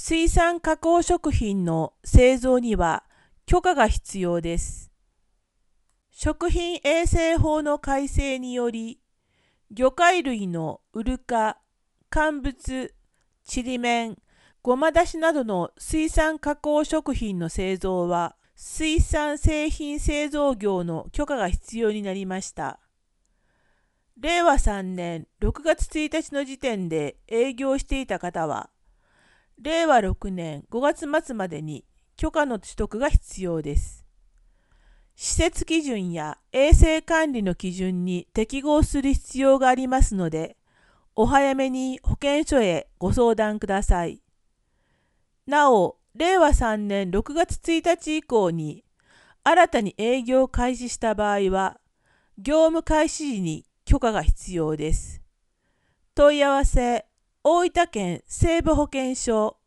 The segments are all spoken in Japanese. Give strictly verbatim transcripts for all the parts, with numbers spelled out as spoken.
水産加工食品の製造には許可が必要です。食品衛生法の改正により、魚介類のウルカ、乾物、ちりめん、ごまだしなどの水産加工食品の製造は、水産製品製造業の許可が必要になりました。れいわさんねんろくがつついたちの時点で営業していた方は、れいわろくねんごがつまつまでに許可の取得が必要です。施設基準や衛生管理の基準に適合する必要がありますので、お早めに保健所へご相談ください。なお、れいわさんねんろくがつついたち以降に新たに営業を開始した場合は、業務開始時に許可が必要です。問い合わせ、大分県西部保健所。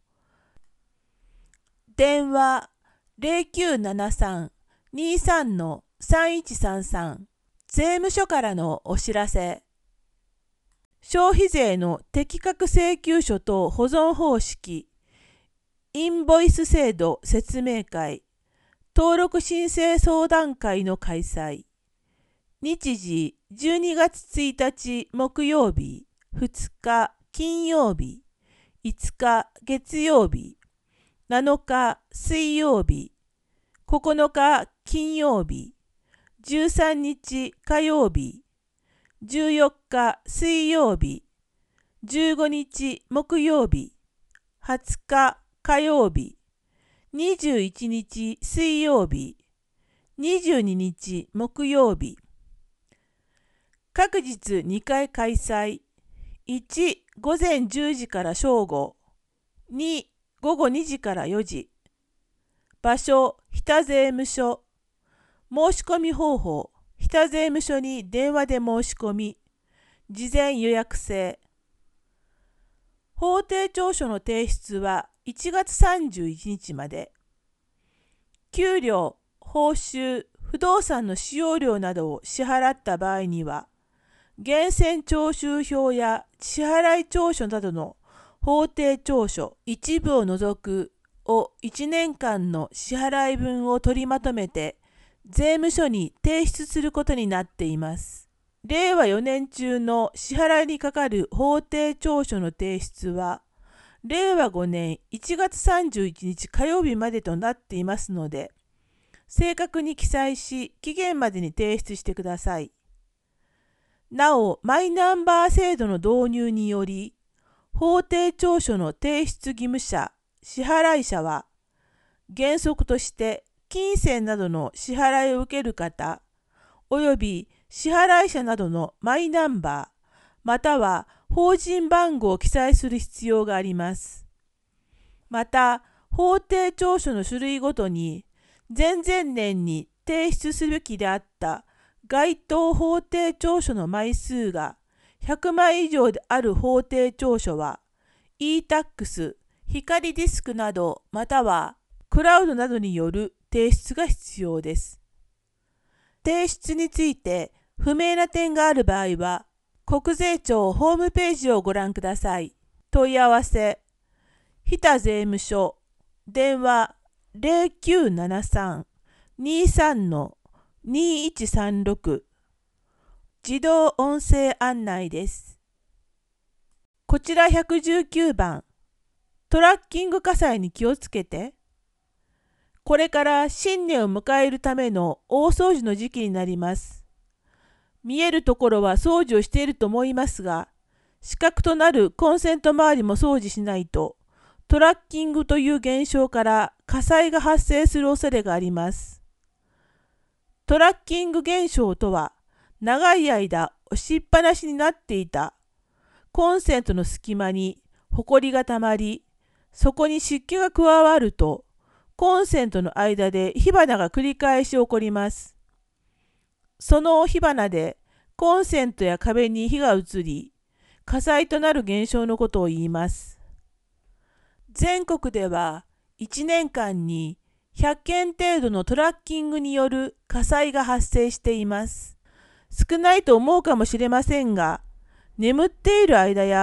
電話 ゼロきゅうななさん にさん さんいちさんさん。税務署からのお知らせ。消費税の適格請求書等保存方式、インボイス制度説明会、登録申請相談会の開催。日時じゅうにがつついたち木曜日、ふつか金曜日、いつか月曜日、なのか水曜日、ここのか金曜日、じゅうさんにち火曜日、じゅうよっか水曜日、じゅうごにち木曜日、はつか火曜日、にじゅういちにち水曜日、にじゅうににち木曜日。各日にかい開催。いち、午前じゅうじから正午。に、午後にじからよじ。場所、日田税務署。申し込み方法、日田税務署に電話で申し込み。事前予約制。法定調書の提出はいちがつさんじゅういちにちまで。給料、報酬、不動産の使用料などを支払った場合には、源泉徴収票や支払い調書などの法定調書一部を除くをいちねんかんの支払い分を取りまとめて税務署に提出することになっています。れいわよねん中の支払いにかかる法定調書の提出は、れいわごねんいちがつさんじゅういちにち火曜日までとなっていますので、正確に記載し、期限までに提出してください。なお、マイナンバー制度の導入により、法定調書の提出義務者、支払い者は、原則として金銭などの支払いを受ける方、および支払い者などのマイナンバー、または法人番号を記載する必要があります。また、法定調書の種類ごとに、前々年に提出すべきであった該当法定調書の枚数がひゃくまい以上である法定調書は イータックス、光ディスクなどまたはクラウドなどによる提出が必要です。提出について不明な点がある場合は国税庁ホームページをご覧ください。問い合わせ、日田税務署、電話ゼロきゅうななさん にさん にいちさんろく。自動音声案内です。こちらひゃくじゅうきゅうばん。トラッキング火災に気をつけて。これから新年を迎えるための大掃除の時期になります。見えるところは掃除をしていると思いますが、死角となるコンセント周りも掃除しないと、トラッキングという現象から火災が発生する恐れがあります。トラッキング現象とは、長い間押しっぱなしになっていたコンセントの隙間にホコリがたまり、そこに湿気が加わると、コンセントの間で火花が繰り返し起こります。その火花でコンセントや壁に火が移り、火災となる現象のことを言います。全国ではいちねんかんにひゃっけん程度のトラッキングによる火災が発生しています。少ないと思うかもしれませんが、眠っている間や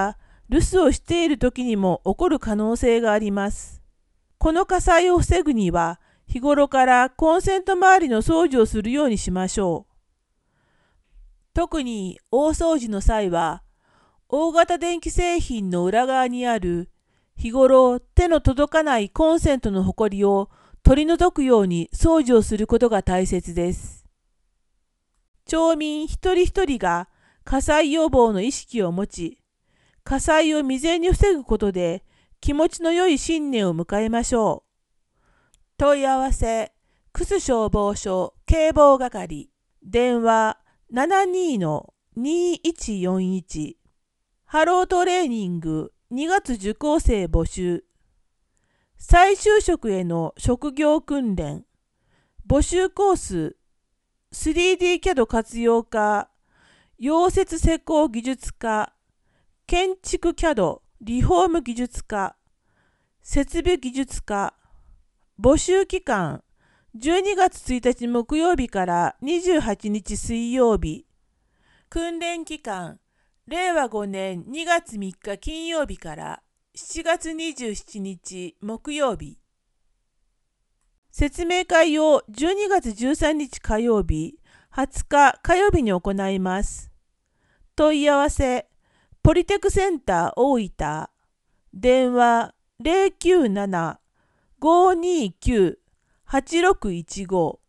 留守をしている時にも起こる可能性があります。この火災を防ぐには、日頃からコンセント周りの掃除をするようにしましょう。特に大掃除の際は、大型電気製品の裏側にある日頃手の届かないコンセントのほこりを取り除くように掃除をすることが大切です。町民一人一人が火災予防の意識を持ち、火災を未然に防ぐことで気持ちの良い新年を迎えましょう。問い合わせ、楠消防署警防係、電話 ななにーのにいちよんいち、ハロートレーニングにがつ受講生募集。再就職への職業訓練。募集コース スリーディー キャド 活用科、溶接施工技術科、建築 キャド リフォーム技術科、設備技術科。募集期間じゅうにがつついたち木曜日からにじゅうはちにち水曜日。訓練期間れいわごねんにがつみっか金曜日からしちがつにじゅうしちにち木曜日。説明会をじゅうにがつじゅうさんにち火曜日、はつか火曜日に行います。問い合わせ、ポリテクセンター大分、電話 ゼロきゅうなな ごーにーきゅう はちろくいちご